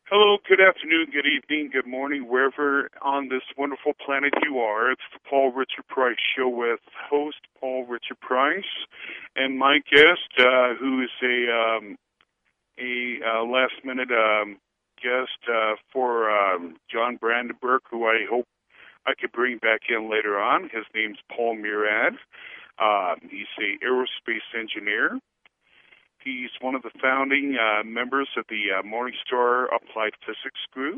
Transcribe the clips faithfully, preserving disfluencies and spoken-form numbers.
Hello, good afternoon, good evening, good morning, wherever on this wonderful planet you are. It's the Paul Richard Price Show with host Paul Richard Price and my guest, uh, who is a um, a uh, last minute um, guest uh, for um, John Brandenburg, who I hope I could bring back in later on. His name's Paul Murad. Um, he's a aerospace engineer. He's one of the founding uh, members of the uh, Morningstar Applied Physics Group,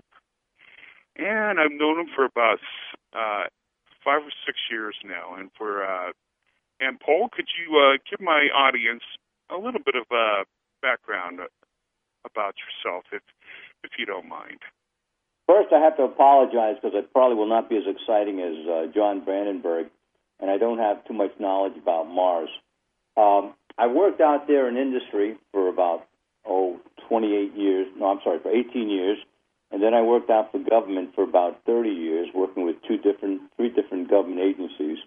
and I've known him for about uh, five or six years now. And for uh, and Paul, could you uh, give my audience a little bit of uh, background about yourself, if if you don't mind? First, I have to apologize because it probably will not be as exciting as uh, John Brandenburg, and I don't have too much knowledge about Mars. Um, I worked out there in industry for about, oh, twenty-eight years. No, I'm sorry, for eighteen years. And then I worked out for government for about thirty years, working with two different, three different government agencies.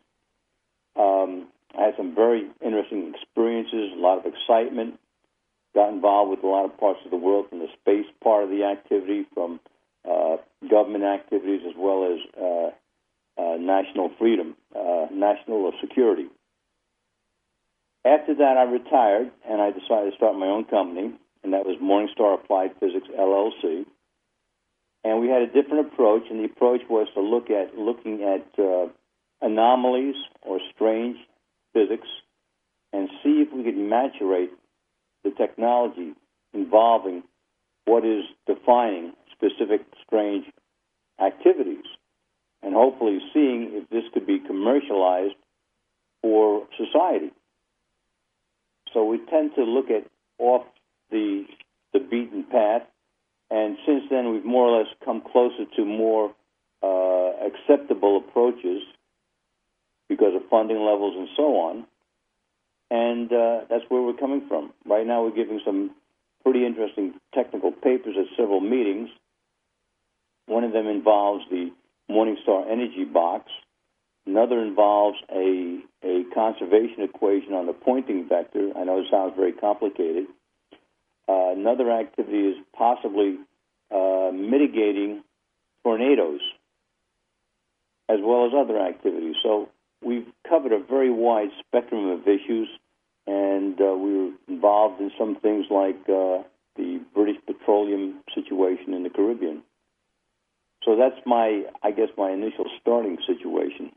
Um, I had some very interesting experiences, a lot of excitement. Got involved with a lot of parts of the world, from the space part of the activity, from uh, government activities, as well as uh, uh, national freedom, uh, national security. After that, I retired, and I decided to start my own company, and that was Morningstar Applied Physics, L L C. And we had a different approach, and the approach was to look at looking at uh, anomalies or strange physics and see if we could maturate the technology involving what is defining specific strange activities, and hopefully seeing if this could be commercialized for society. So we tend to look at off the the beaten path, and since then we've more or less come closer to more uh, acceptable approaches because of funding levels and so on. And uh, that's where we're coming from. Right now we're giving some pretty interesting technical papers at several meetings. One of them involves the Morningstar Energy Box. Another involves a, a conservation equation on the Poynting vector. I know it sounds very complicated. Uh, another activity is possibly uh, mitigating tornadoes, as well as other activities. So we've covered a very wide spectrum of issues, and uh, we were involved in some things like uh, the British petroleum situation in the Caribbean. So that's my, I guess, my initial starting situation.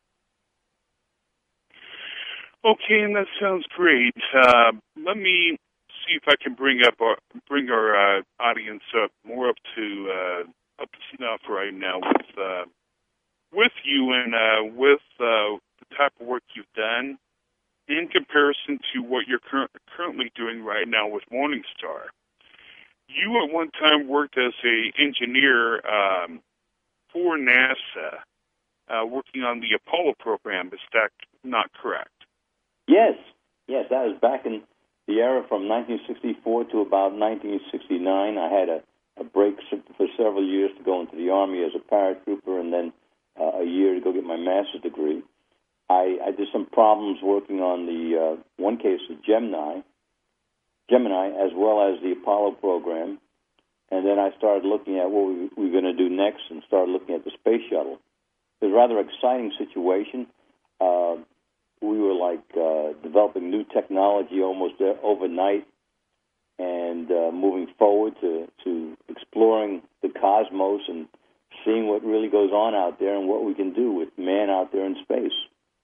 Okay, and that sounds great. Uh, let me see if I can bring up our, bring our uh, audience up more up to uh, up to snuff right now with uh, with you and uh, with uh, the type of work you've done in comparison to what you're cur- currently doing right now with Morningstar. You at one time worked as a engineer um, for NASA, uh, working on the Apollo program. Is that not correct? Yes, yes, that was back in the era from nineteen sixty-four to about nineteen sixty-nine. I had a, a break for several years to go into the Army as a paratrooper, and then uh, a year to go get my master's degree. I, I did some problems working on the, uh, one case, the Gemini, Gemini, as well as the Apollo program, and then I started looking at what we, we were going to do next and started looking at the space shuttle. It was a rather exciting situation. Uh, We were like uh, developing new technology almost uh, overnight, and uh, moving forward to, to exploring the cosmos and seeing what really goes on out there and what we can do with man out there in space.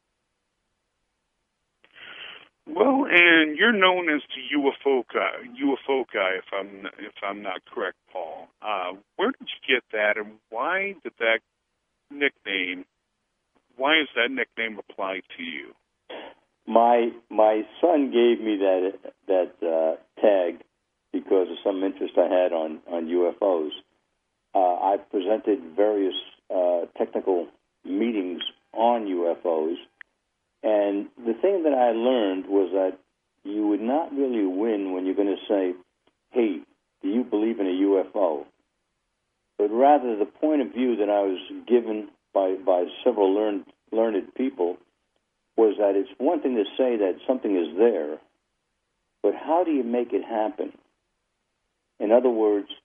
Well, and you're known as the U F O guy, U F O guy, if I'm if I'm not correct, Paul. Uh, where did you get that, and why did that nickname? Why is that nickname applied to you? My my son gave me that that uh, tag because of some interest I had on, on U F Os. Uh, I presented various uh, technical meetings on U F Os, and the thing that I learned was that you would not really win when you're going to say, hey, do you believe in a U F O? But rather the point of view that I was given by, by several learned, learned people was that it's one thing to say that something is there, but how do you make it happen? In other words,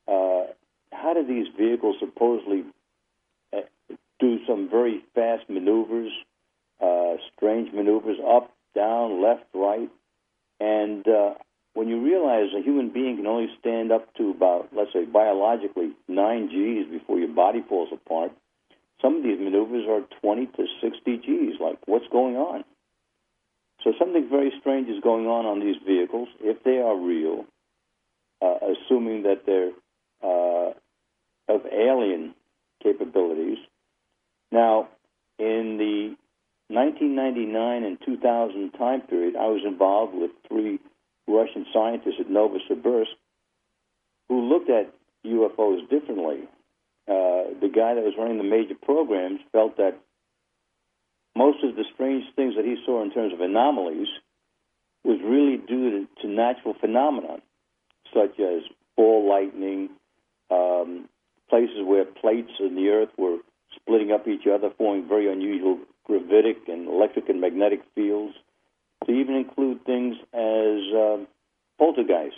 uh, how do these vehicles supposedly uh, do some very fast maneuvers, uh, strange maneuvers, up, down, left, right? And uh, when you realize a human being can only stand up to about, let's say, biologically nine G's before your body falls apart, some of these maneuvers are twenty to sixty G's. Like, what's going on? So something very strange is going on on these vehicles, if they are real, uh, assuming that they're uh, of alien capabilities. Now, in the nineteen ninety-nine and two thousand time period, I was involved with three Russian scientists at Novosibirsk who looked at U F Os differently. Uh, the guy that was running the major programs felt that most of the strange things that he saw in terms of anomalies was really due to, to natural phenomena, such as ball lightning, um, places where plates in the earth were splitting up each other, forming very unusual gravitic and electric and magnetic fields, to even include things as uh, poltergeist.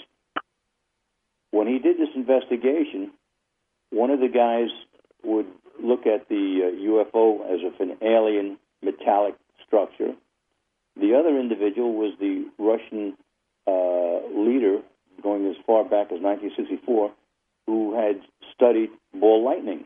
When he did this investigation, one of the guys would look at the uh, U F O as if an alien metallic structure. The other individual was the Russian uh, leader, going as far back as nineteen sixty-four, who had studied ball lightning.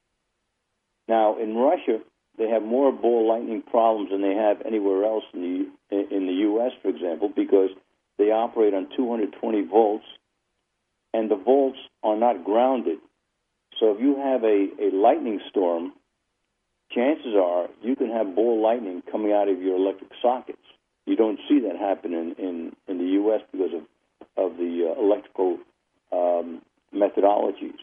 Now, in Russia, they have more ball lightning problems than they have anywhere else in the in the U S, for example, because they operate on two hundred twenty volts, and the volts are not grounded. So if you have a, a lightning storm, chances are you can have ball lightning coming out of your electric sockets. You don't see that happen in, in, in the U S because of, of the uh, electrical um, methodologies.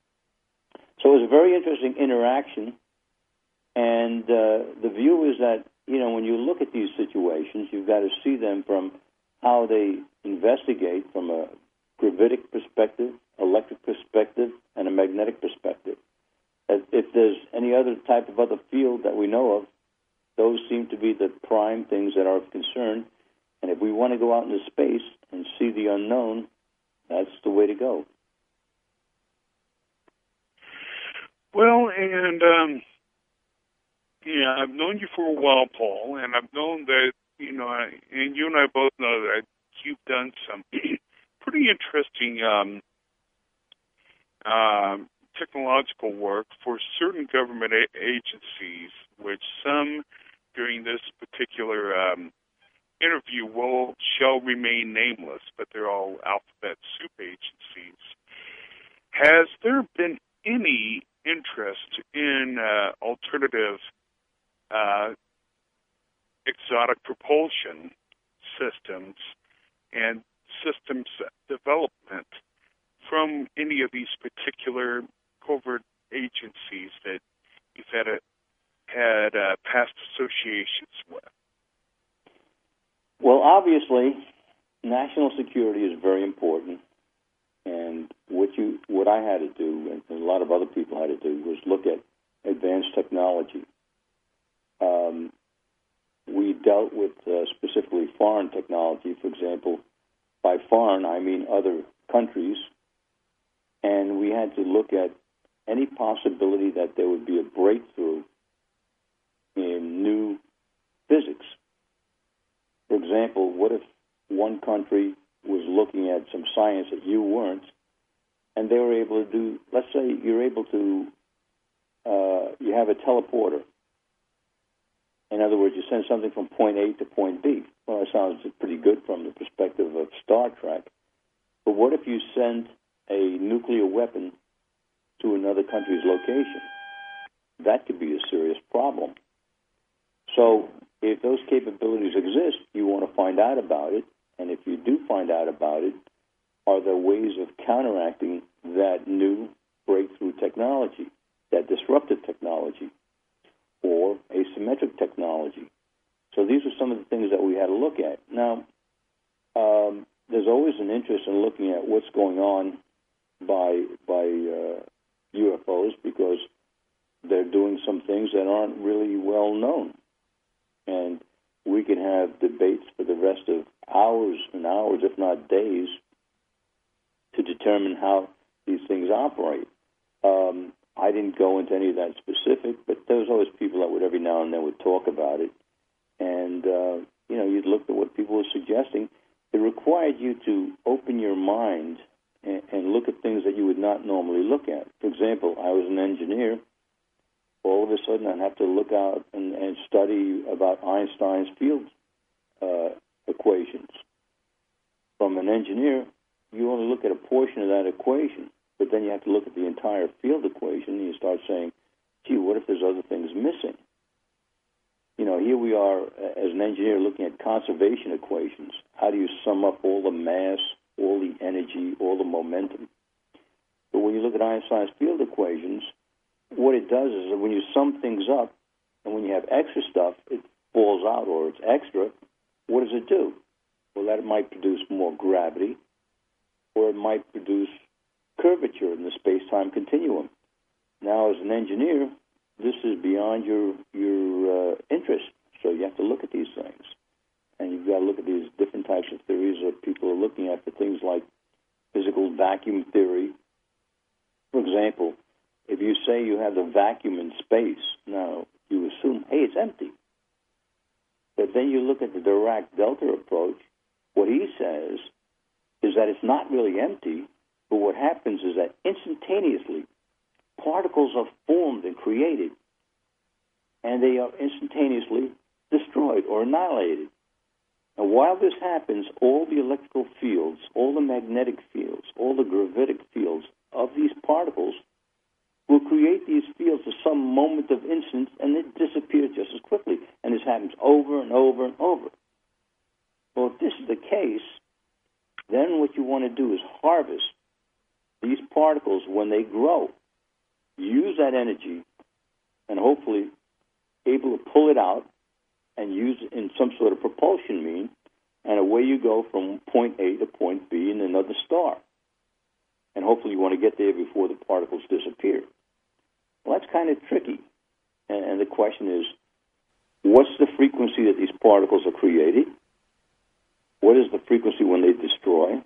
So it was a very interesting interaction. And uh, the view is that, you know, when you look at these situations, you've got to see them from how they investigate from a gravitic perspective, electric perspective, and a magnetic perspective. If there's any other type of other field that we know of, those seem to be the prime things that are of concern. And if we want to go out into space and see the unknown, that's the way to go. Well, and... Um Yeah, I've known you for a while, Paul, and I've known that, you know, and you and I both know that you've done some pretty interesting um, uh, technological work for certain government a- agencies, which some during this particular um, interview will shall remain nameless, but they're all alphabet soup agencies. Has there been any interest in uh, alternative Uh, exotic propulsion systems and systems development from any of these particular covert agencies that you've had a, had uh, past associations with? Well, obviously, national security is very important, and what you what I had to do, and a lot of other people had to do, was look at advanced technology. Um, we dealt with uh, specifically foreign technology. For example, by foreign, I mean other countries, and we had to look at any possibility that there would be a breakthrough in new physics. For example, what if one country was looking at some science that you weren't, and they were able to do, let's say you're able to, uh, you have a teleporter. In other words, you send something from point A to point B. Well, that sounds pretty good from the perspective of Star Trek. But what if you send a nuclear weapon to another country's location? That could be a serious problem. So if those capabilities exist, you want to find out about it. And if you do find out about it, are there ways of counteracting that new breakthrough technology, that disruptive technology, or asymmetric technology? So these are some of the things that we had to look at. Now, um, there's always an interest in looking at what's going on by by uh, U F Os, because they're doing some things that aren't really well known. And we can have debates for the rest of hours and hours, if not days, to determine how these things operate. Um, I didn't go into any of that specific, but there was always people that would every now and then would talk about it. And, uh, you know, you'd look at what people were suggesting. It required you to open your mind and, and look at things that you would not normally look at. For example, I was an engineer. All of a sudden, I'd have to look out and, and study about Einstein's field uh, equations. From an engineer, you only look at a portion of that equation, but then you have to look at the entire field equation, and you start saying, gee, what if there's other things missing? You know, here we are as an engineer looking at conservation equations. How do you sum up all the mass, all the energy, all the momentum? But when you look at Einstein's field equations, what it does is that when you sum things up, and when you have extra stuff, it falls out or it's extra, what does it do? Well, that might produce more gravity, or it might produce curvature in the space-time continuum. Now, as an engineer, this is beyond your your uh, interest, so you have to look at these things. And you've got to look at these different types of theories that people are looking at for things like physical vacuum theory. For example, if you say you have the vacuum in space, now you assume, hey, it's empty. But then you look at the Dirac Delta approach, what he says is that it's not really empty, but what happens is that instantaneously particles are formed and created, and they are instantaneously destroyed or annihilated. And while this happens, all the electrical fields, all the magnetic fields, all the gravitic fields of these particles will create these fields at some moment of instance, and they disappear just as quickly. And this happens over and over and over. Well, if this is the case, then what you want to do is harvest these particles when they grow. Use that energy and hopefully able to pull it out and use it in some sort of propulsion mean, and away you go from point A to point B in another star. And hopefully you want to get there before the particles disappear. Well, that's kind of tricky. And, and the question is, what's the frequency that these particles are created? What is the frequency when they destroy?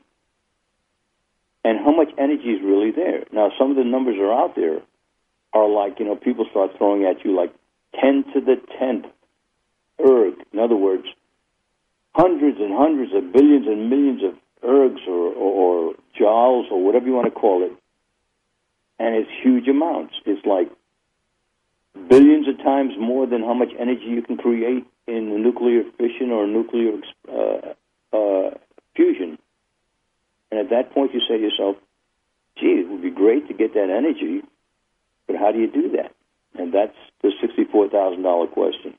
And how much energy is really there? Now, some of the numbers are out there are like, you know, people start throwing at you like ten to the tenth erg. In other words, hundreds and hundreds of billions and millions of ergs or, or, or joules or whatever you want to call it. And it's huge amounts. It's like billions of times more than how much energy you can create in the nuclear fission or nuclear uh, uh, fusion. And at that point you say to yourself, gee, it would be great to get that energy, but how do you do that? And that's the sixty-four thousand dollars question.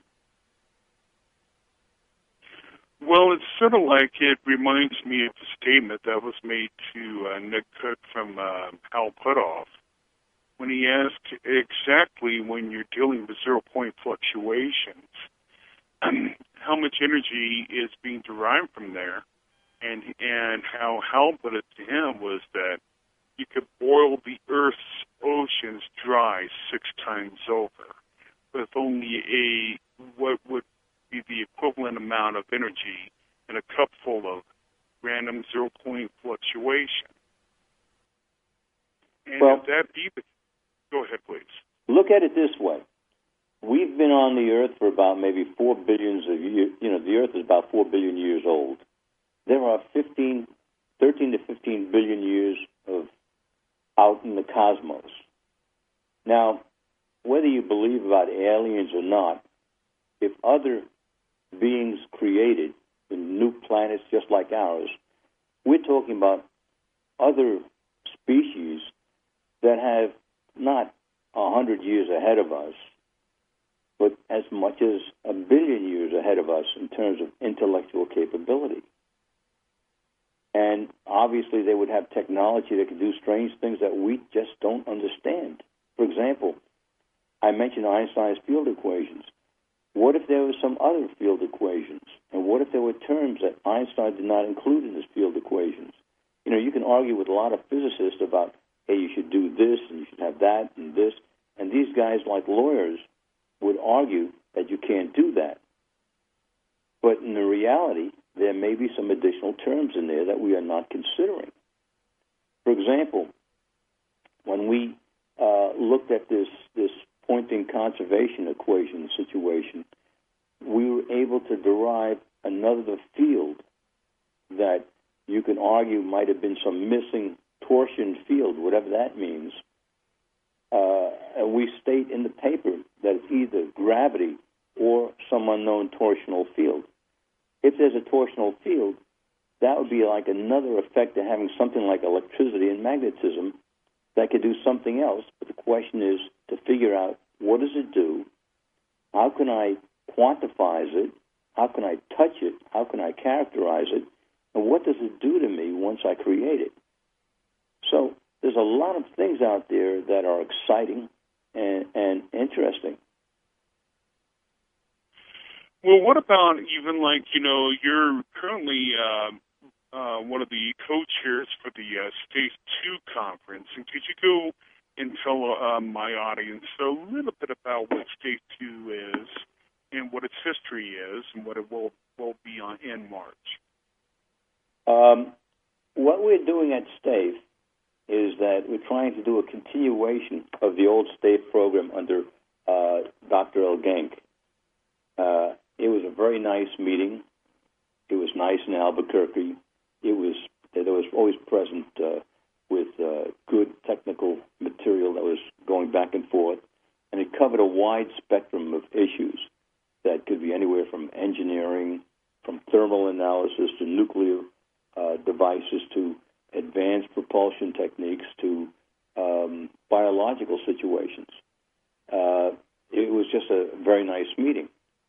Well, it's sort of like it reminds me of the statement that was made to uh, Nick Cook from uh, Hal Puthoff when he asked exactly when you're dealing with zero-point fluctuations, how much energy is being derived from there, and and how Hal put it to him was that you could boil the Earth's oceans dry six times over with only a what would be the equivalent amount of energy in a cup full of random zero-point fluctuation. And well, if that be the, go ahead, please. Look at it this way. We've been on the Earth for about maybe four billions of years. You know, the Earth is about four billion years old. There are fifteen, thirteen to fifteen billion years of out in the cosmos. Now, whether you believe about aliens or not, if other beings created in new planets just like ours, we're talking about other species that have not a hundred years ahead of us, but as much as a billion years ahead of us in terms of intellectual capability. And obviously they would have technology that could do strange things that we just don't understand. For example, I mentioned Einstein's field equations. What if there were some other field equations? And what if there were terms that Einstein did not include in his field equations? You know, you can argue with a lot of physicists about, hey, you should do this, and you should have that, and this. And these guys, like lawyers, would argue that you can't do that. But in the reality, there may be some additional terms in there that we are not considering. For example, when we uh, looked at this, this Poynting conservation equation situation, we were able to derive another field that you can argue might have been some missing torsion field, whatever that means. Uh, and we state in the paper that it's either gravity or some unknown torsional field. If there's a torsional field, that would be like another effect of having something like electricity and magnetism that could do something else. But the question is to figure out, what does it do? How can I quantify it? How can I touch it? How can I characterize it? And what does it do to me once I create it? So there's a lot of things out there that are exciting and, and interesting. Well, what about even like, you know, you're currently uh, uh, one of the co-chairs for the uh, Stage two conference. And could you go and tell uh, my audience a little bit about what Stage two is and what its history is and what it will, will be on in March? Um, what we're doing at STAFE is that we're trying to do a continuation of the old STAFE program under uh, Doctor El Genk. Uh, it was a very nice meeting. It was nice in Albuquerque. It was there was always present uh, with uh, good technical material that was going back and forth, and it covered a wide spectrum of issues that could be anywhere from engineering, from thermal analysis to nuclear uh, devices to advanced propulsion techniques to um, biological situations. Uh, it was just a very nice meeting.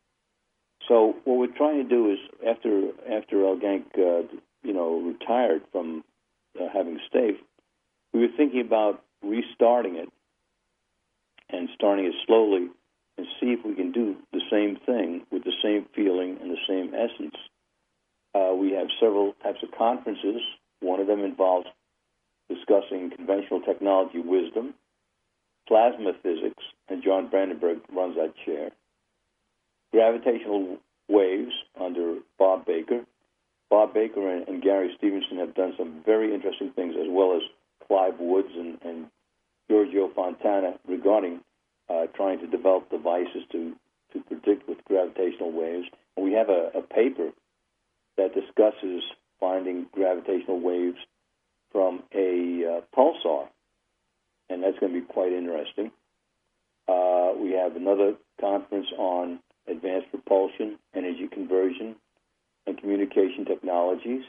So what we're trying to do is, after after El Genk, uh, you know, retired from uh, having STAFE, we were thinking about restarting it and starting it slowly and see if we can do the same thing with the same feeling and the same essence. Uh, we have several types of conferences. One of them involves discussing conventional technology wisdom, plasma physics, and John Brandenburg runs that chair. Gravitational waves under Bob Baker. Bob Baker and, and Gary Stevenson have done some very interesting things, as well as Clive Woods and, and Giorgio Fontana, regarding uh, trying to develop devices to, to predict with gravitational waves. And we have a, a paper that discusses finding gravitational waves from a uh, pulsar, and that's going to be quite interesting. Uh, we have another conference on advanced propulsion, energy conversion, and communication technologies,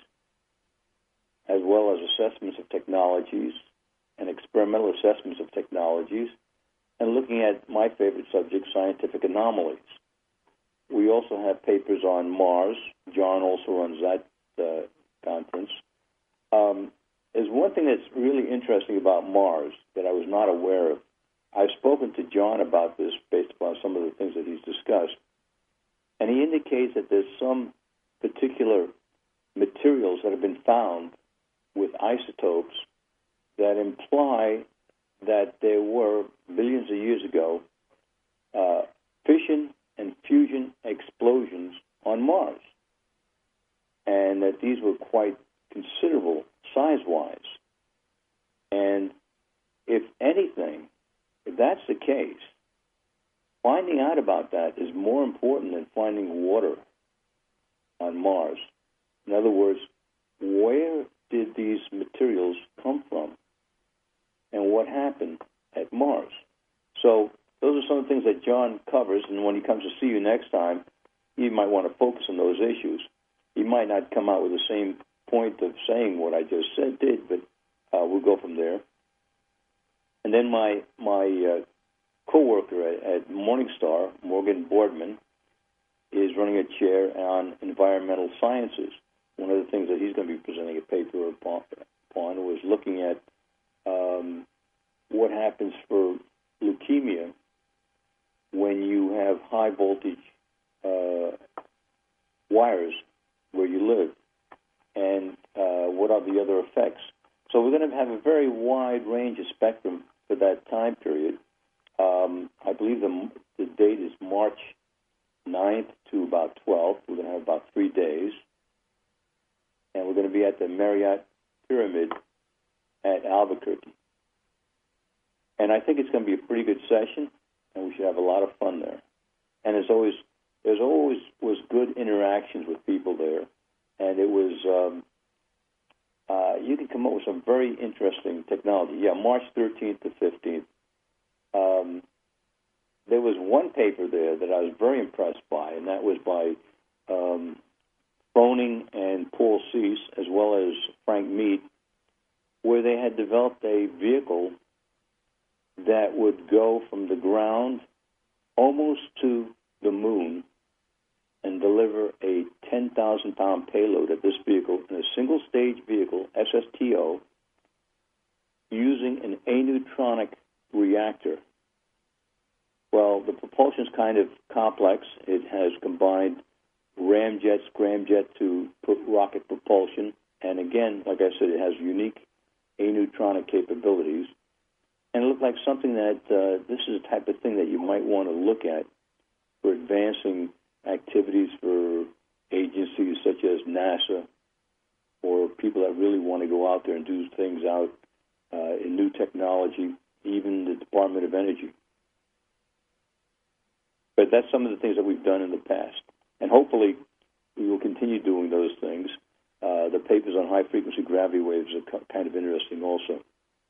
as well as assessments of technologies and experimental assessments of technologies, and looking at my favorite subject, scientific anomalies. We also have papers on Mars. John also runs that uh, conference. Um, there's one thing that's really interesting about Mars that I was not aware of. I've spoken to John about this based upon some of the things that he's discussed, and he indicates that there's some particular materials that have been found with isotopes that imply that there were, billions of years ago, uh, fission and fusion explosions on Mars, and that these were quite considerable size-wise. And if anything, if that's the case, finding out about that is more important than finding water on Mars. In other words, where did these materials come from and what happened at Mars? So those are some of the things that John covers, and when he comes to see you next time, you might want to focus on those issues. He might not come out with the same point of saying what I just said did, but uh, we'll go from there. And then my my uh, co-worker at, at Morningstar, Morgan Boardman, is running a chair on environmental sciences. One of the things that he's going to be presenting a paper upon, upon was looking at um, what happens for leukemia when you have high voltage uh, wires where you live, and uh, what are the other effects. So we're going to have a very wide range of spectrum for that time period. Um, I believe the, the date is March ninth to about twelfth. We're going to have about three days. And we're going to be at the Marriott Pyramid at Albuquerque. I think it's going to be a pretty good session, and we should have a lot of fun there. And there's always there's always was good interactions with people there, and it was um, uh, you can come up with some very interesting technology. Yeah, March thirteenth to fifteenth. Um, there was one paper there that I was very impressed by, and that was by um, Froning and Paul Cease, as well as Frank Mead, where they had developed a vehicle that would go from the ground almost to the moon and deliver a ten thousand pound payload of this vehicle in a single-stage vehicle, S S T O, using an aneutronic reactor. Well, the propulsion is kind of complex. It has combined ramjet, scramjet to put rocket propulsion. And again, like I said, it has unique aneutronic capabilities. And it looked like something that uh, this is the type of thing that you might want to look at for advancing activities for agencies such as NASA or people that really want to go out there and do things out uh, in new technology, even the Department of Energy. But that's some of the things that we've done in the past. And hopefully we will continue doing those things. Uh, the papers on high-frequency gravity waves are kind of interesting also.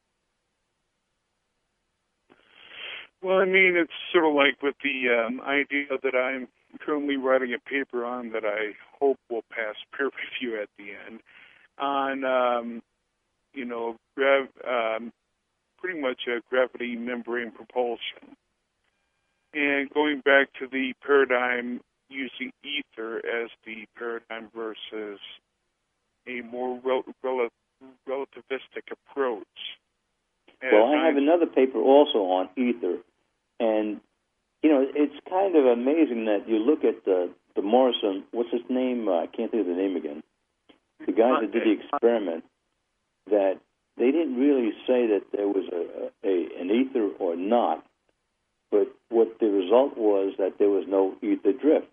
Well, I mean, it's sort of like with the um, idea that I'm currently writing a paper on that I hope will pass peer review at the end on, um, you know, grav- um, pretty much a gravity membrane propulsion. And going back to the paradigm using ether as the paradigm versus a more rel- rel- relativistic approach. Well, I have another paper also on ether. And, you know, it's kind of amazing that you look at the, the Morrison, what's his name? Uh, I can't think of the name again. The guys that did the experiment, that they didn't really say that there was a, a an ether or not, but what the result was that there was no ether drift.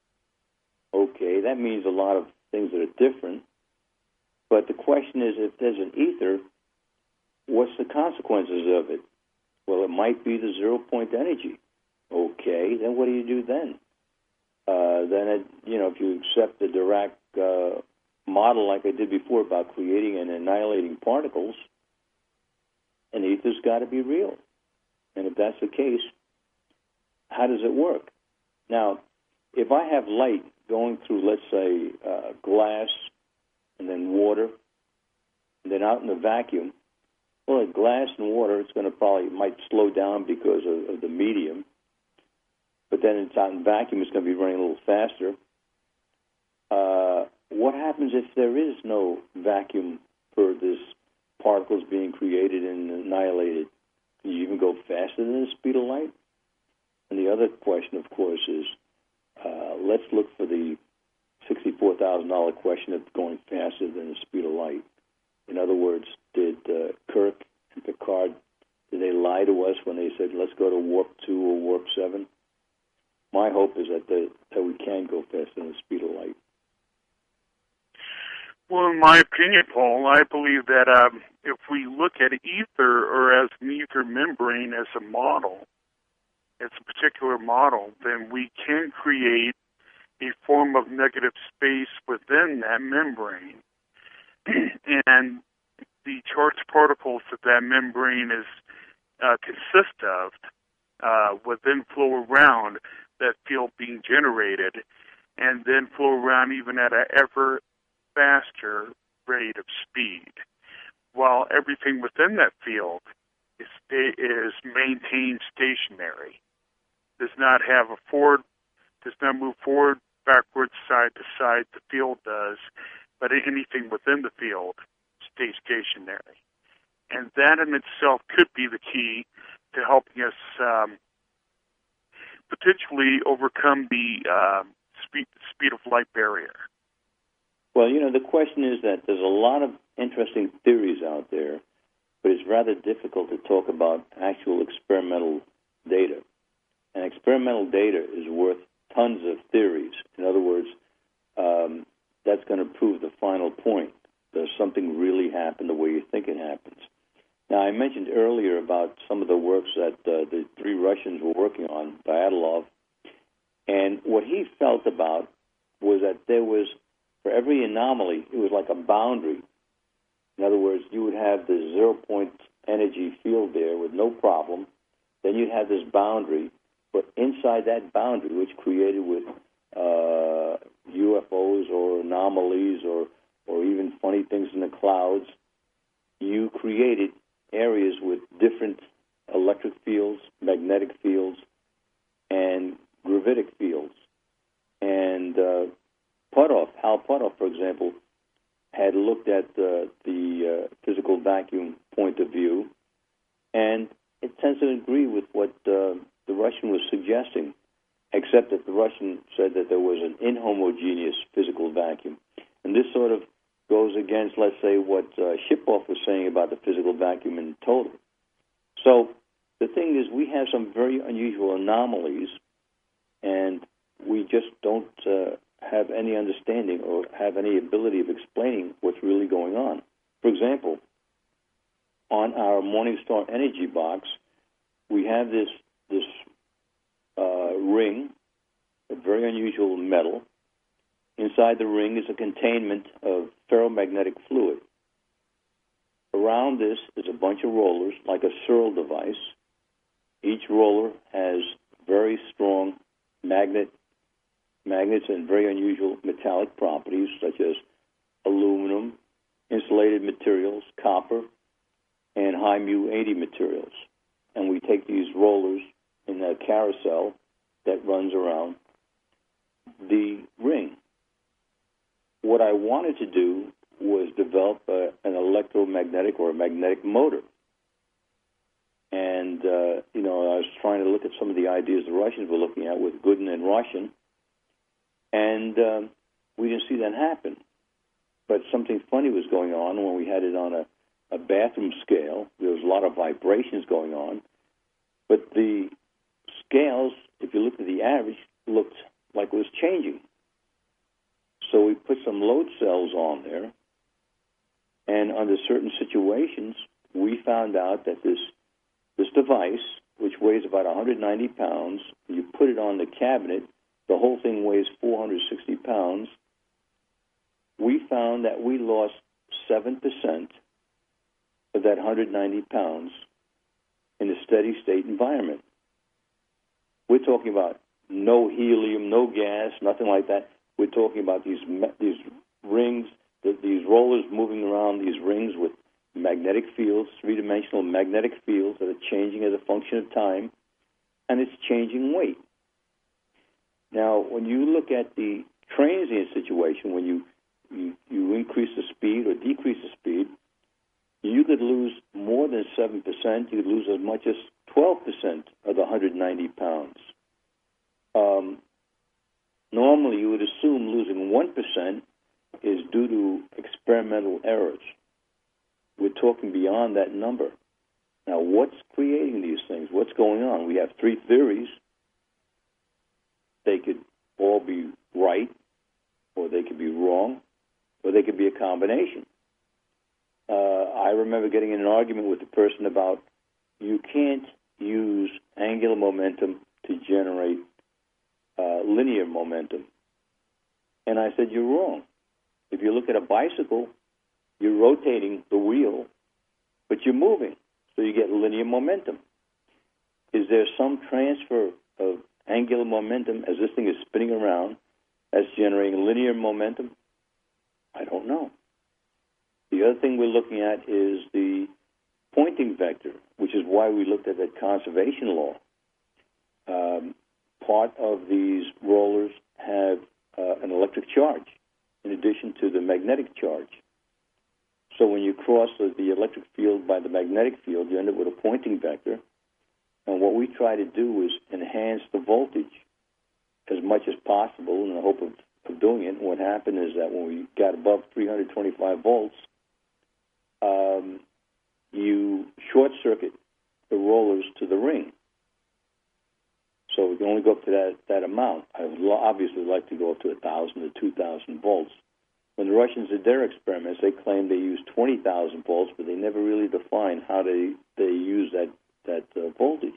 Okay, that means a lot of things that are different. But the question is, if there's an ether, what's the consequences of it? Well, it might be the zero-point energy. Okay, then what do you do then? Uh, then, it, you know, if you accept the Dirac uh, model like I did before about creating and annihilating particles, an ether's got to be real. And if that's the case, how does it work? Now, if I have light going through, let's say, uh, glass and then water, and then out in the vacuum, well, at glass and water, it's going to probably might slow down because of, of the medium. But then it's out in vacuum, it's going to be running a little faster. Uh, what happens if there is no vacuum for this particles being created and annihilated? Can you even go faster than the speed of light? And the other question, of course, is uh, let's look for the sixty-four thousand dollars question of going faster than the speed of light. In other words, did uh, Kirk and Picard, did they lie to us when they said, let's go to warp two or warp seven? My hope is that, the, that we can go faster than the speed of light. Well, in my opinion, Paul, I believe that um, if we look at ether or as an ether membrane as a model, as a particular model, then we can create a form of negative space within that membrane. And the charged particles that that membrane is uh, consist of uh, would then flow around that field being generated and then flow around even at an ever faster rate of speed, while everything within that field is, is maintained stationary, does not have a forward, does not move forward, backwards, side to side, the field does, but anything within the field stays stationary. And that in itself could be the key to helping us um, potentially overcome the uh, speed, speed of light barrier. Well, you know, the question is that there's a lot of interesting theories out there, but it's rather difficult to talk about actual experimental data. And experimental data is worth tons of theories. In other words, um, that's going to prove the final point. Does something really happen the way you think it happens? Now, I mentioned earlier about some of the works that uh, the three Russians were working on, Dyatlov, and what he felt about was that there was, for every anomaly, it was like a boundary. In other words, you would have this zero-point energy field there with no problem. Then you'd have this boundary, but inside that boundary, which created with uh, U F Os or anomalies or, or even funny things in the clouds, you created areas with different electric fields, magnetic fields, and gravitic fields. And uh, Puthoff, Hal Puthoff, for example, had looked at uh, the uh, physical vacuum point of view, and it tends to agree with what uh, the Russian was suggesting, except that the Russian said that there was an inhomogeneous physical vacuum. And this sort of goes against, let's say, what uh, Shipoff was saying about the physical vacuum in total. So the thing is, we have some very unusual anomalies, and we just don't uh, have any understanding or have any ability of explaining what's really going on. For example, on our Morningstar Energy Box, we have this this uh, ring, a very unusual metal. Inside the ring is a containment of ferromagnetic fluid. Around this is a bunch of rollers, like a Searle device. Each roller has very strong magnet magnets and very unusual metallic properties, such as aluminum, insulated materials, copper, and high mu eighty materials. And we take these rollers in a carousel that runs around the ring. What I wanted to do was develop a, an electromagnetic or a magnetic motor. And, uh, you know, I was trying to look at some of the ideas the Russians were looking at with Gooden and Roshin, and um, we didn't see that happen. But something funny was going on when we had it on a, a bathroom scale. There was a lot of vibrations going on. But the scales, if you looked at the average, looked like it was changing. So we put some load cells on there, and under certain situations, we found out that this this device, which weighs about one hundred ninety pounds, you put it on the cabinet, the whole thing weighs four hundred sixty pounds. We found that we lost seven percent of that one hundred ninety pounds in a steady state environment. We're talking about no helium, no gas, nothing like that. We're talking about these these rings, these rollers moving around these rings with magnetic fields, three-dimensional magnetic fields that are changing as a function of time, and it's changing weight. Now, when you look at the transient situation, when you, you, you increase the speed or decrease the speed, you could lose more than seven percent. You could lose as much as twelve percent of the one hundred ninety pounds. Um, normally, you would assume losing one percent is due to experimental errors. We're talking beyond that number. Now, what's creating these things? What's going on? We have three theories. They could all be right, or they could be wrong, or they could be a combination. Uh, I remember getting in an argument with a person about you can't use angular momentum to generate uh, linear momentum. And I said, you're wrong. If you look at a bicycle, you're rotating the wheel, but you're moving, so you get linear momentum. Is there some transfer of angular momentum as this thing is spinning around that's generating linear momentum? I don't know. The other thing we're looking at is the pointing vector, which is why we looked at that conservation law. Um, part of these rollers have uh, an electric charge in addition to the magnetic charge. So when you cross the, the electric field by the magnetic field, you end up with a pointing vector. And what we try to do is enhance the voltage as much as possible in the hope of, of doing it. And what happened is that when we got above three hundred twenty-five volts, um, you short-circuit the rollers to the ring. So we can only go up to that, that amount. I would obviously like to go up to one thousand to two thousand volts. when the Russians did their experiments, they claimed they used twenty thousand volts, but they never really defined how they, they use that, that uh, voltage.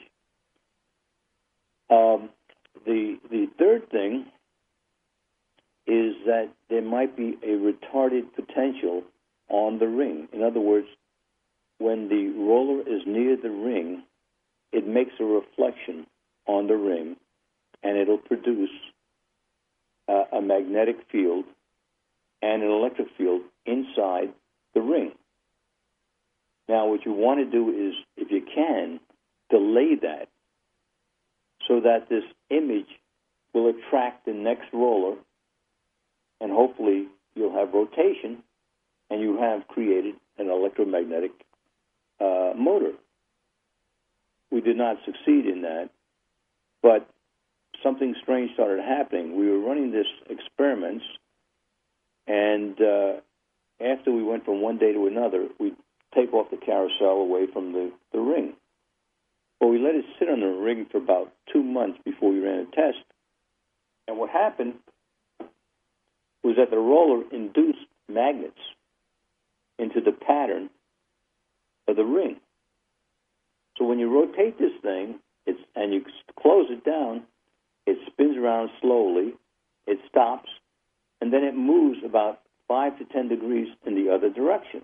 Um, the, the third thing is that there might be a retarded potential on the ring. In other words, when the roller is near the ring, it makes a reflection on the ring, and it'll produce uh, a magnetic field and an electric field inside the ring. Now, what you want to do is, if you can, delay that so that this image will attract the next roller, and hopefully you'll have rotation, and you have created an electromagnetic uh, motor. We did not succeed in that, but something strange started happening. We were running this experiments, and uh, after we went from one day to another, we'd take off the carousel away from the, the ring. Well, we let it sit on the ring for about two months before we ran a test. And what happened was that the roller induced magnets into the pattern of the ring. So when you rotate this thing it's, and you close it down, it spins around slowly, it stops, and then it moves about five to ten degrees in the other direction.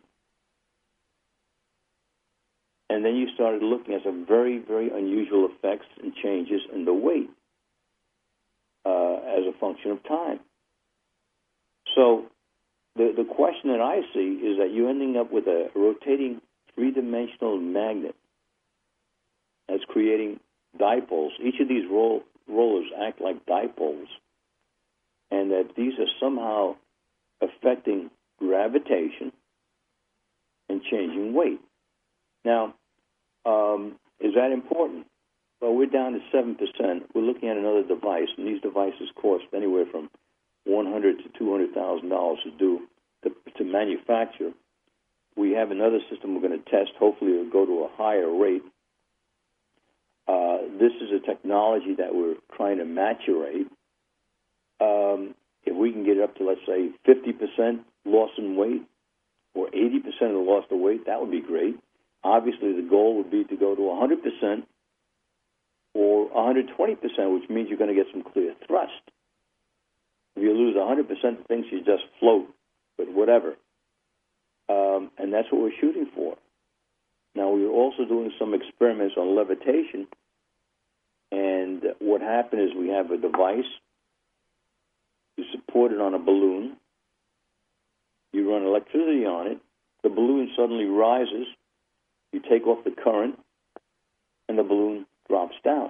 And then you started looking at some very, very unusual effects and changes in the weight uh, as a function of time. So the, the question that I see is that you're ending up with a rotating three-dimensional magnet that's creating dipoles. Each of these roll, rollers act like dipoles, and that these are somehow affecting gravitation and changing weight. Now, um, is that important? Well, we're down to seven percent. We're looking at another device, and these devices cost anywhere from one hundred thousand dollars to two hundred thousand dollars to do to, to manufacture. We have another system we're going to test. Hopefully, it'll go to a higher rate. Uh, this is a technology that we're trying to maturate. Um, if we can get it up to, let's say, fifty percent loss in weight or eighty percent of the loss of weight, that would be great. Obviously, the goal would be to go to one hundred percent or one hundred twenty percent, which means you're going to get some clear thrust. If you lose one hundred percent of things, you just float, but whatever. Um, and that's what we're shooting for. Now, we're also doing some experiments on levitation, and what happened is we have a device, you support it on a balloon, you run electricity on it, the balloon suddenly rises, you take off the current, and the balloon drops down.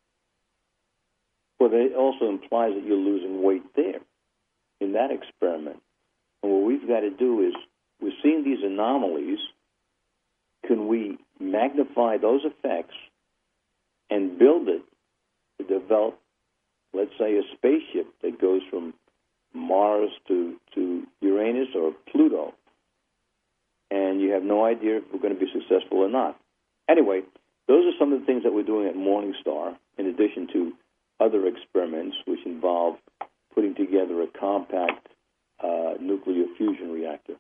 Well, it also implies that you're losing weight there in that experiment. And what we've got to do is, we're seeing these anomalies. Can we magnify those effects and build it to develop, let's say, a spaceship that goes from Mars to, to Uranus or Pluto? And you have no idea if we're going to be successful or not. Anyway, those are some of the things that we're doing at Morningstar, in addition to other experiments which involve putting together a compact uh, nuclear fusion reactor.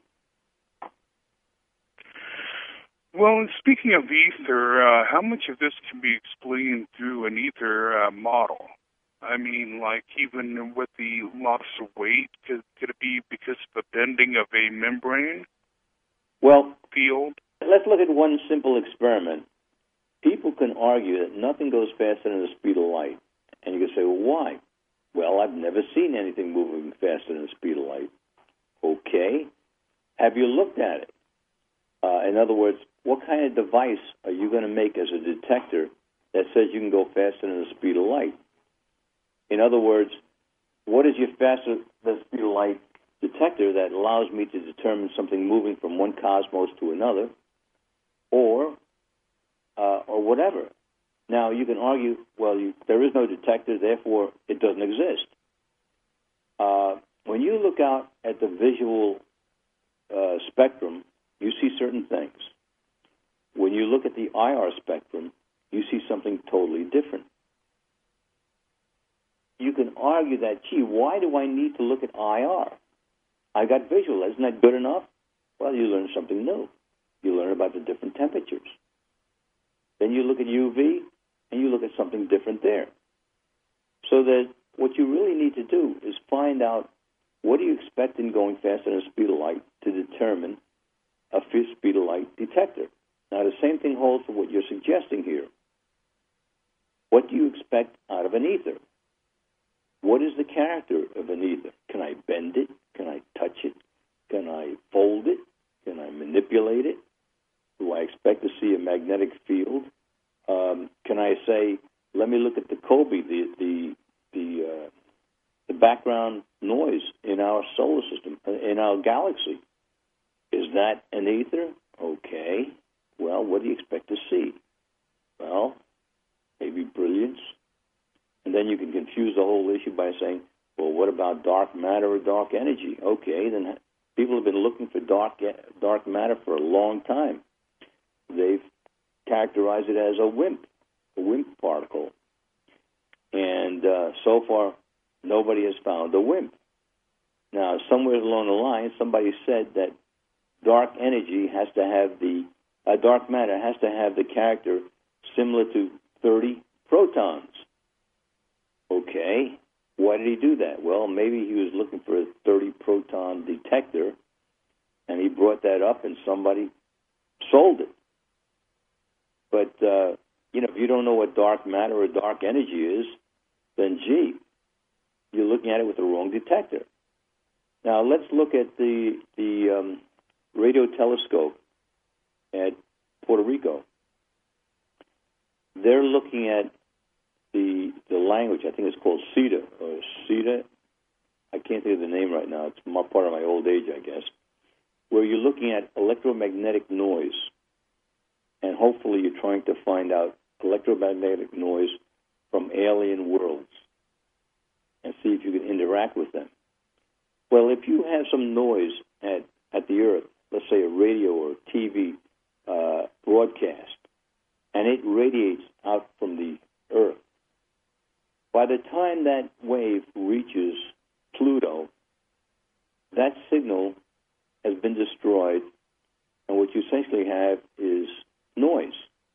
Well, and speaking of ether, uh, how much of this can be explained through an ether uh, model? I mean, like even with the loss of weight, could, could it be because of the bending of a membrane well, field? Let's look at one simple experiment. People can argue that nothing goes faster than the speed of light. And you can say, well, why? Well, I've never seen anything moving faster than the speed of light. Okay. Have you looked at it? Uh, in other words, what kind of device are you going to make as a detector that says you can go faster than the speed of light? In other words, what is your faster than the speed of light detector that allows me to determine something moving from one cosmos to another, or uh, or whatever? Now, you can argue, well, you, there is no detector, therefore it doesn't exist. Uh, when you look out at the visual uh, spectrum, you see certain things. When you look at the I R spectrum, you see something totally different. You can argue that, gee, why do I need to look at I R? I got visual. Isn't that good enough? Well, you learn something new. You learn about the different temperatures. Then you look at U V, and you look at something different there. So that what you really need to do is find out what do you expect in going faster than the speed of light to determine a speed of light detector. Now, the same thing holds for what you're suggesting here. What do you expect out of an ether? What is the character of an ether? Can I bend it? Can I touch it? Can I fold it? Can I manipulate it? Do I expect to see a magnetic field? Um, can I say, let me look at the Kobe, the the the, uh, the background noise in our solar system, in our galaxy? Is that an ether? Okay. Well, what do you expect to see? Well, maybe brilliance. And then you can confuse the whole issue by saying, well, what about dark matter or dark energy? Okay, then people have been looking for dark dark matter for a long time. They've characterized it as a WIMP, a WIMP particle. And uh, so far, nobody has found a WIMP. Now, somewhere along the line, somebody said that dark energy has to have the, uh, dark matter has to have the character similar to thirty protons. Okay, why did he do that? Well, maybe he was looking for a thirty proton detector, and he brought that up, and somebody sold it. But, uh, you know, if you don't know what dark matter or dark energy is, then, gee, you're looking at it with the wrong detector. Now, let's look at the, the um, radio telescope at Puerto Rico. They're looking at the the language, I think it's called CETA, or CETA. I can't think of the name right now. It's my, part of my old age, I guess, where you're looking at electromagnetic noise. And hopefully you're trying to find out electromagnetic noise from alien worlds and see if you can interact with them. Well, if you have some noise at, at the Earth, let's say a radio or T V uh, broadcast, and it radiates out from the Earth, by the time that wave reaches Pluto, that signal has been destroyed, and what you essentially have is noise.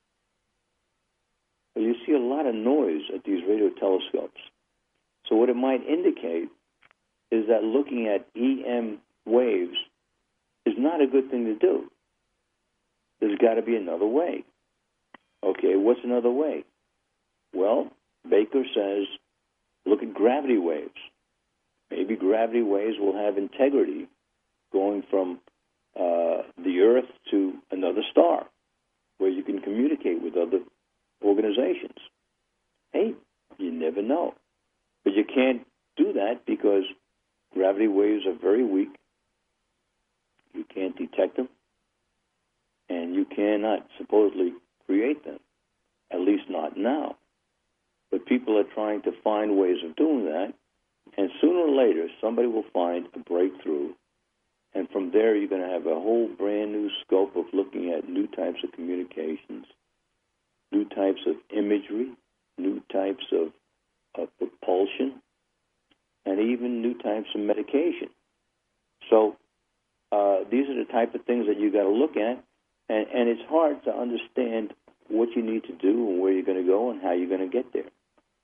So you see a lot of noise at these radio telescopes. So what it might indicate is that looking at E M waves is not a good thing to do. There's got to be another way. Okay, what's another way? Well, Baker says, look at gravity waves. Maybe gravity waves will have integrity going from uh, the Earth to another star where you can communicate with other organizations. Hey, you never know. But you can't do that because gravity waves are very weak. You can't detect them. And you cannot supposedly create them, at least not now. But people are trying to find ways of doing that, and sooner or later, somebody will find a breakthrough, and from there, you're going to have a whole brand new scope of looking at new types of communications, new types of imagery, new types of, of propulsion, and even new types of medication. So uh, these are the type of things that you got to look at, and, and it's hard to understand what you need to do and where you're going to go and how you're going to get there.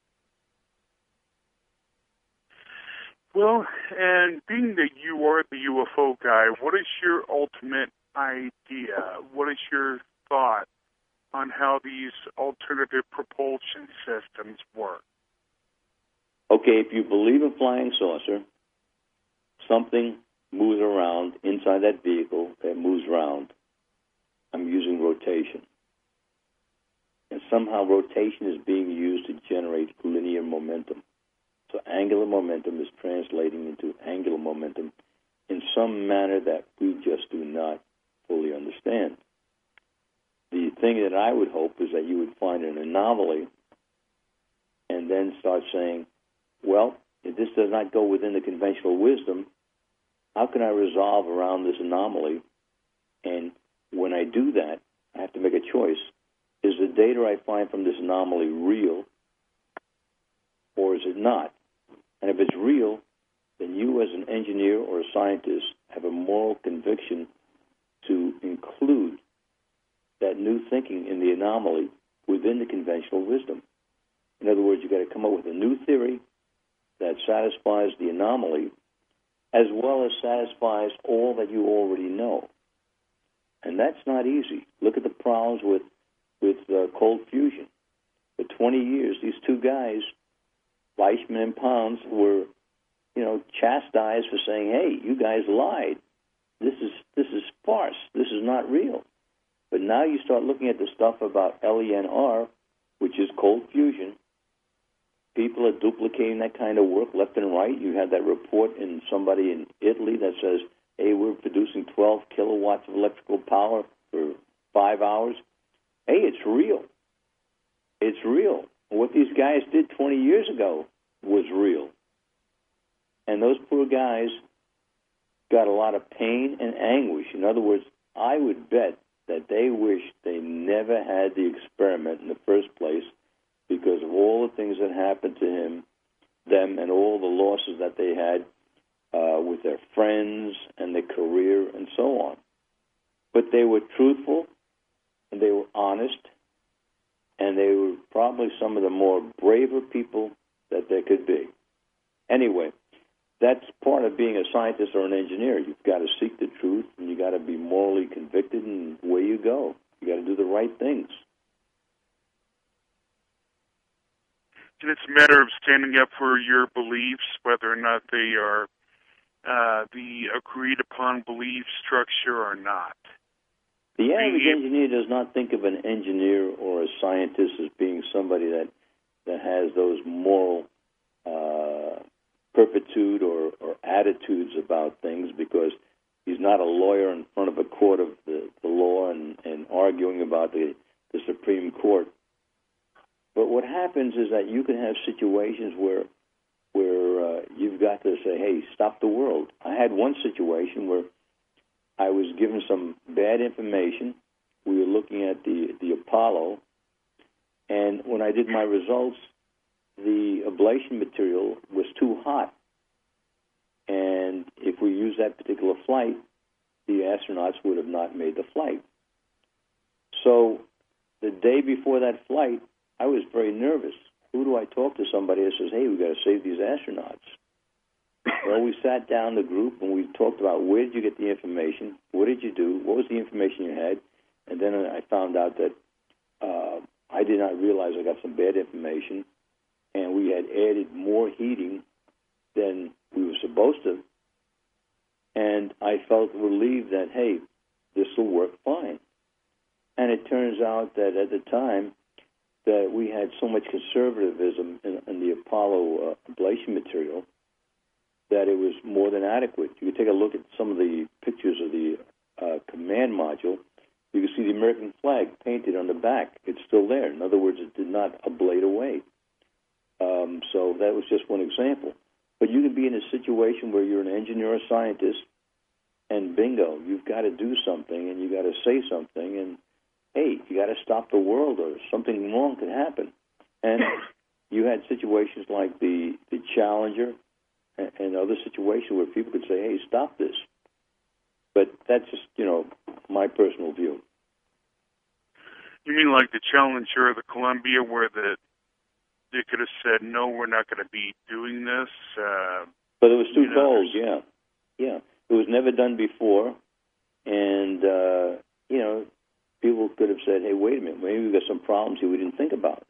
Well, and being that you are the U F O guy, what is your ultimate idea? What is your thought on how these alternative propulsion systems work? Okay, if you believe in flying saucer, something moves around inside that vehicle that moves around. I'm using rotation. And somehow rotation is being used to generate linear momentum. So angular momentum is translating into angular momentum in some manner that we just do not fully understand. The thing that I would hope is that you would find an anomaly and then start saying, well, if this does not go within the conventional wisdom, how can I resolve around this anomaly? And when I do that, I have to make a choice. Is the data I find from this anomaly real, or is it not? And if it's real, then you as an engineer or a scientist have a moral conviction to include that new thinking in the anomaly within the conventional wisdom. In other words, you've got to come up with a new theory that satisfies the anomaly as well as satisfies all that you already know. And that's not easy. Look at the problems with, with uh, cold fusion. For twenty years, these two guys, Leishman and Pounds, were, you know, chastised for saying, hey, you guys lied. This is this is farce. This is not real. But now you start looking at the stuff about L E N R, which is cold fusion. People are duplicating that kind of work left and right. You had that report in somebody in Italy that says, hey, we're producing twelve kilowatts of electrical power for five hours. Hey, it's real. It's real. What these guys did twenty years ago was real. And those poor guys got a lot of pain and anguish. In other words, I would bet that they wish they never had the experiment in the first place because of all the things that happened to him, them, and all the losses that they had uh, with their friends and their career and so on. But they were truthful, and they were honest, and they were probably some of the more braver people that there could be. Anyway, that's part of being a scientist or an engineer. You've got to seek the truth, and you've got to be morally convicted in where you go. You've got to do the right things. And it's a matter of standing up for your beliefs, whether or not they are uh, the agreed-upon belief structure or not. The average engineer does not think of an engineer or a scientist as being somebody that, that has those moral uh, perpetude or, or attitudes about things because he's not a lawyer in front of a court of the, the law and, and arguing about the, the Supreme Court. But what happens is that you can have situations where where uh, you've got to say, hey, stop the world. I had one situation where I was given some bad information. We were looking at the, the Apollo, and when I did my results, the ablation material was too hot. And if we used that particular flight, the astronauts would have not made the flight. So the day before that flight, I was very nervous. Who do I talk to? Somebody that says, hey, we've got to save these astronauts. Well, we sat down, the group, and we talked about where did you get the information, what did you do, what was the information you had, and then I found out that uh, I did not realize I got some bad information, and we had added more heating than we were supposed to, and I felt relieved that, hey, this will work fine. And it turns out that at the time, that we had so much conservatism in, in the Apollo uh, ablation material that it was more than adequate. You could take a look at some of the pictures of the uh, command module. You can see the American flag painted on the back. It's still there. In other words, it did not ablate away. Um, so that was just one example. But you could be in a situation where you're an engineer or scientist, and bingo, you've got to do something, and you've got to say something, and hey, you got to stop the world or something wrong could happen. And you had situations like the, the Challenger and, and other situations where people could say, hey, stop this. But that's just, you know, my personal view. You mean like the Challenger or the Columbia where the, they could have said, no, we're not going to be doing this? Uh, but it was too you know, cold, yeah. Yeah. It was never done before. And, uh, you know, people could have said, hey, wait a minute, maybe we've got some problems here we didn't think about.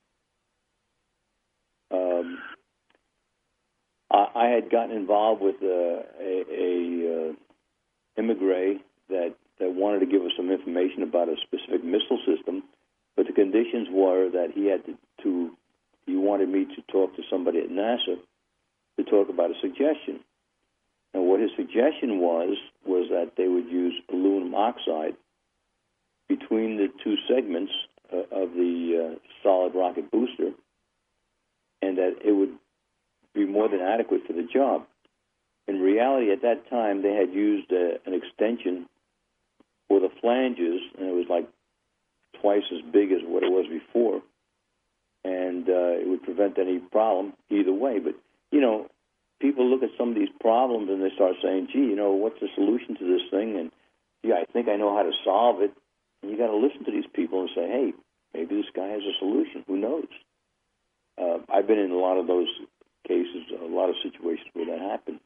Um, I, I had gotten involved with uh, a, a uh, immigrant that, that wanted to give us some information about a specific missile system, but the conditions were that he had to, to he wanted me to talk to somebody at NASA to talk about a suggestion. And what his suggestion was, was that they would use aluminum oxide between the two segments uh, of the uh, solid rocket booster, and that it would be more than adequate for the job. In reality, at that time, they had used uh, an extension for the flanges, and it was like twice as big as what it was before, and uh, it would prevent any problem either way. But, you know, people look at some of these problems and they start saying, gee, you know, what's the solution to this thing? And, yeah, I think I know how to solve it. And you got to listen to these people and say, hey, maybe this guy has a solution. Who knows? Uh, I've been in a lot of those cases, a lot of situations where that happened.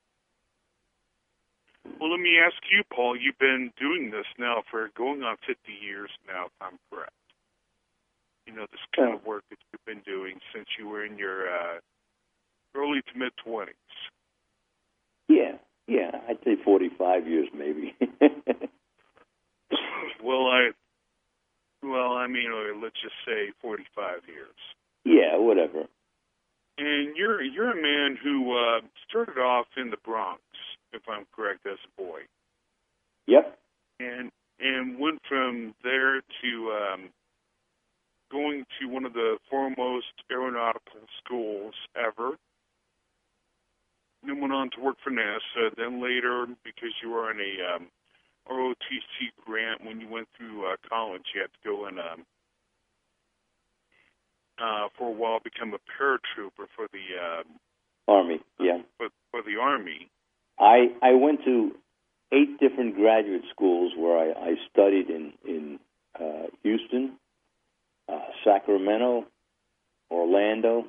Well, let me ask you, Paul, you've been doing this now for going on fifty years now, if I'm correct. You know, this kind yeah. of work that you've been doing since you were in your uh, early to mid-twenties. Yeah, yeah, I'd say forty-five years maybe. well, I, well, I mean, or let's just say forty-five years. Yeah, whatever. And you're you're a man who uh, started off in the Bronx, if I'm correct, as a boy. Yep. And and went from there to um, going to one of the foremost aeronautical schools ever. Then went on to work for NASA. Then later, because you were on a um, R O T C grant when you went through uh, college, you had to go and um, uh, for a while become a paratrooper for the um, Army. Yeah. For, for the Army. I I went to eight different graduate schools where I, I studied in in uh, Houston, uh, Sacramento, Orlando,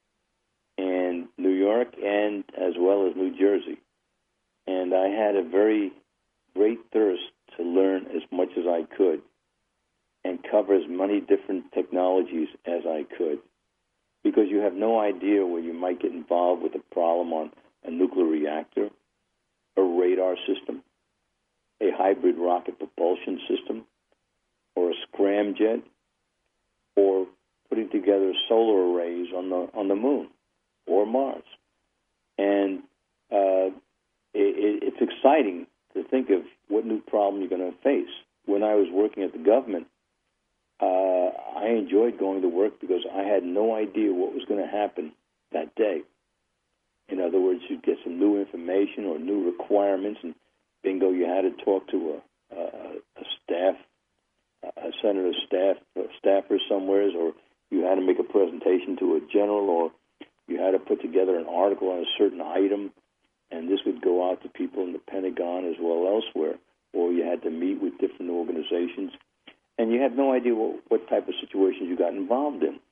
and New York, and as well as New Jersey. And I had a very great thirst to learn as much as I could and cover as many different technologies as I could, because you have no idea where you might get involved with a problem on a nuclear reactor, a radar system, a hybrid rocket propulsion system, or a scramjet, or putting together solar arrays on the on the moon or Mars. And uh, it, it's exciting to think of what new problem you're going to face. When I was working at the government, uh, I enjoyed going to work because I had no idea what was going to happen that day. In other words, you'd get some new information or new requirements, and bingo, you had to talk to a, a, a staff, a senator's staff, a staffer somewheres, or you had to make a presentation to a general, or you had to put together an article on a certain item, and this would go out to people in the Pentagon as well elsewhere, or you had to meet with different organizations, and you had no idea what, what type of situations you got involved in.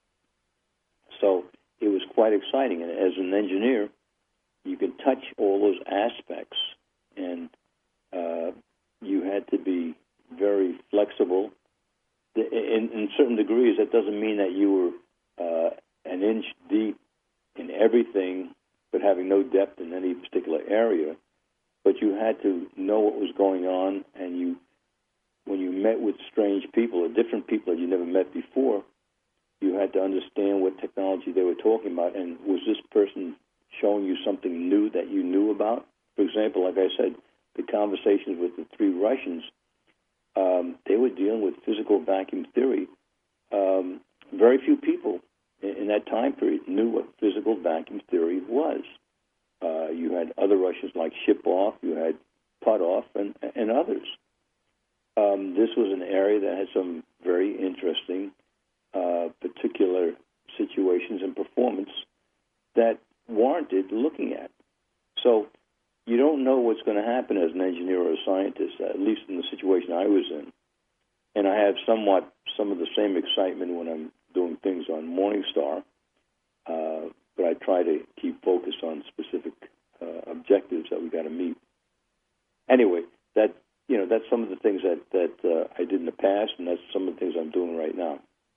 So it was quite exciting, and as an engineer, you can touch all those aspects, and uh, you had to be very flexible. In, in certain degrees, that doesn't mean that you were uh, an inch deep in everything, but having no depth in any particular area. But you had to know what was going on, and you, when you met with strange people or different people that you never met before, you had to understand what technology they were talking about, and was this person showing you something new that you knew about? For example, like I said, the conversations with the three Russians, um, they were dealing with physical vacuum theory. Um, very few people in, in that time period knew what physical vacuum theory was. Uh, you had other Russians like Shipov, you had Putov, and, and others. Um, this was an area that had some very interesting uh, particular situations and performance that warranted looking at. So you don't know what's going to happen as an engineer or a scientist, at least in the situation I was in. And I have somewhat some of the same excitement when I'm doing things on Morningstar, uh, but I try to keep focused on specific uh, objectives that we got to meet. Anyway, that you know that's some of the things that that uh, I did in the past, and that's some of the things I'm doing right now.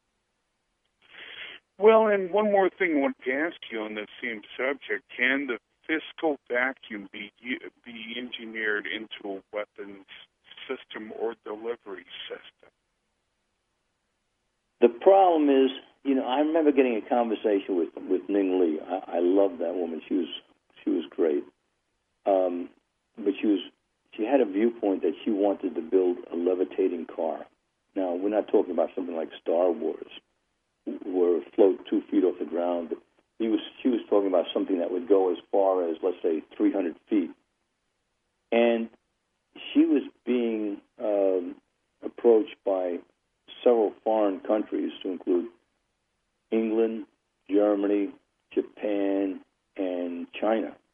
Well, and one more thing I want to ask you on the same subject: can the physical vacuum be be engineered into a weapons system or delivery system? The problem is, you know, I remember getting a conversation with with Ning Lee. I, I love that woman. She was she was great, um, but she was she had a viewpoint that she wanted to build a levitating car. Now, we're not talking about something like Star Wars, where it float two feet off the ground. But he was she was talking about something that would go as far as, let's say, three hundred feet, and she was being um, approached by several foreign countries, to include England, Germany, Japan, and China.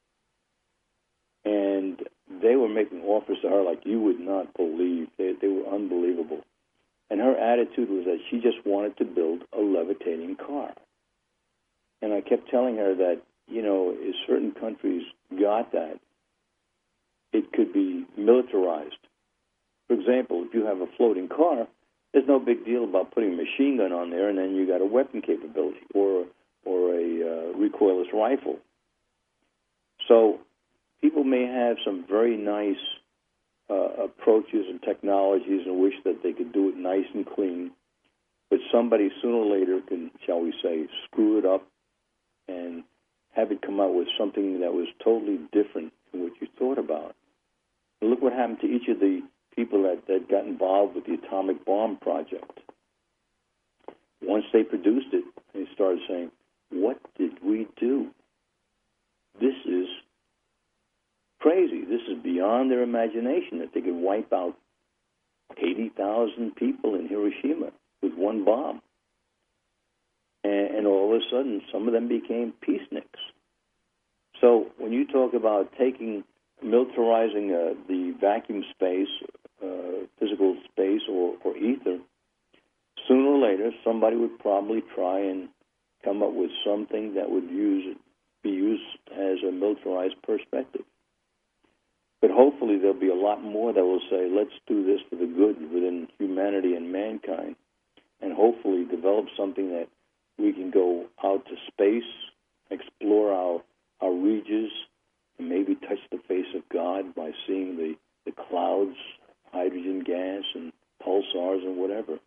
they were making offers to her like you would not believe. They, they were unbelievable. And her attitude was that she just wanted to build a levitating car. And I kept telling her that, you know, if certain countries got that, it could be militarized. For example, if you have a floating car, there's no big deal about putting a machine gun on there and then you got a weapon capability or, or a uh, recoilless rifle. So people may have some very nice uh, approaches and technologies and wish that they could do it nice and clean, but somebody sooner or later can, shall we say, screw it up and have it come out with something that was totally different from what you thought about. And look what happened to each of the people that, that got involved with the atomic bomb project. Once they produced it, they started saying, what did we do? This is crazy. This is beyond their imagination that they could wipe out eighty thousand people in Hiroshima with one bomb. And, and all of a sudden, some of them became peaceniks. So when you talk about taking, militarizing uh, the vacuum space, uh, physical space, or, or ether, sooner or later, somebody would probably try and come up with something that would use be used as a militarized perspective. But hopefully there'll be a lot more that will say, let's do this for the good within humanity and mankind, and hopefully develop something that we can go out to space, explore our, our regions, and maybe touch the face of God by seeing the, the clouds, hydrogen gas, and pulsars and whatever.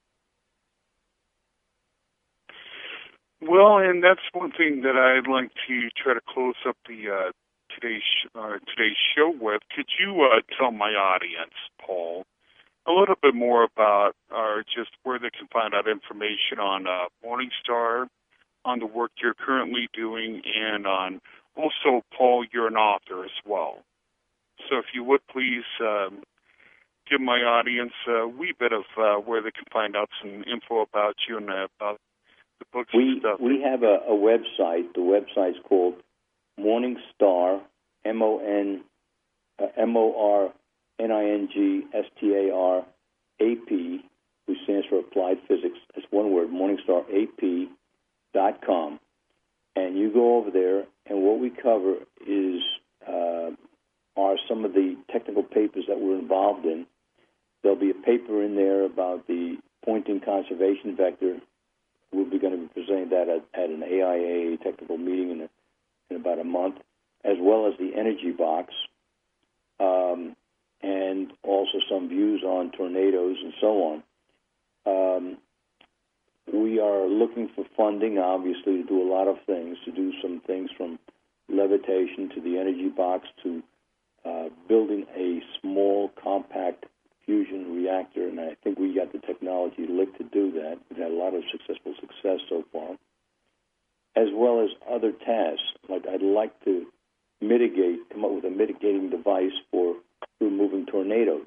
Well, and that's one thing that I'd like to try to close up the uh, today's uh, today's show with. Could you uh, tell my audience, Paul, a little bit more about, or just where they can find out information on uh, Morningstar, on the work you're currently doing, and on also, Paul, you're an author as well. So if you would please um, give my audience a wee bit of uh, where they can find out some info about you and uh, about the books we, and stuff. We have a, a website. The website's called Morningstar, M O N, uh, M O R N I N G S T A R A P, which stands for Applied Physics. It's one word, morningstar A P dot com. And you go over there, and what we cover is uh, are some of the technical papers that we're involved in. There'll be a paper in there about the pointing conservation vector. We'll be going to be presenting that at, at an A I A technical meeting in, a, in about a month, as well as the energy box, um, and also some views on tornadoes and so on. Um, we are looking for funding, obviously, to do a lot of things, to do some things from levitation to the energy box to uh, building a small, compact fusion reactor, and I think we got the technology licked to do that. We've had a lot of successful success so far, as well as other tasks. Like I'd like to mitigate, come up with a mitigating device for removing tornadoes.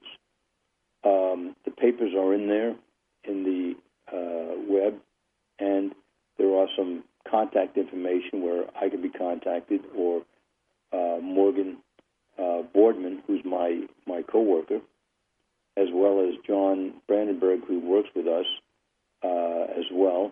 Um, the papers are in there in the uh, web, and there are some contact information where I can be contacted, or uh, Morgan uh, Boardman, who's my, my co-worker, as well as John Brandenburg, who works with us uh, as well.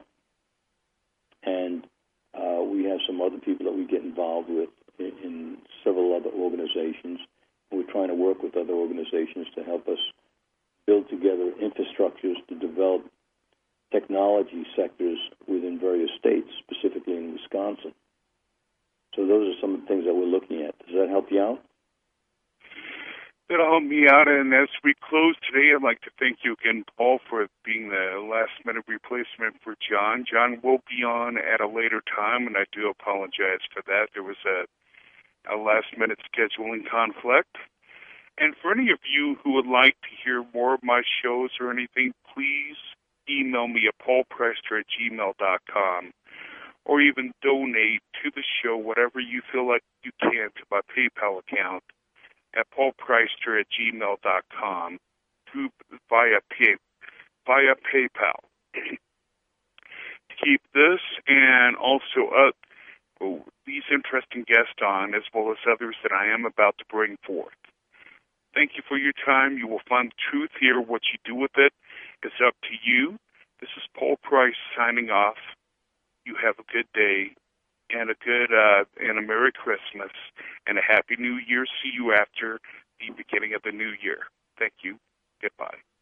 And uh, we have some other people that we get involved with in, in several other organizations. We're trying to work with other organizations to help us build together infrastructures to develop technology sectors within various states, specifically in Wisconsin. So those are some of the things that we're looking at. Does that help you out? That'll help me out. And as we close today, I'd like to thank you again, Paul, for being the last-minute replacement for John. John will be on at a later time, and I do apologize for that. There was a, a last-minute scheduling conflict. And for any of you who would like to hear more of my shows or anything, please email me at paulprester at gmail dot com, or even donate to the show whatever you feel like you can to my PayPal account at paulprester at gmail dot com through, via, pay, via PayPal. To keep this and also uh, these interesting guests on, as well as others that I am about to bring forth. Thank you for your time. You will find the truth here. What you do with it is up to you. This is Paul Price signing off. You have a good day and a good uh, and a Merry Christmas and a Happy New Year. See you after the beginning of the new year. Thank you. Goodbye.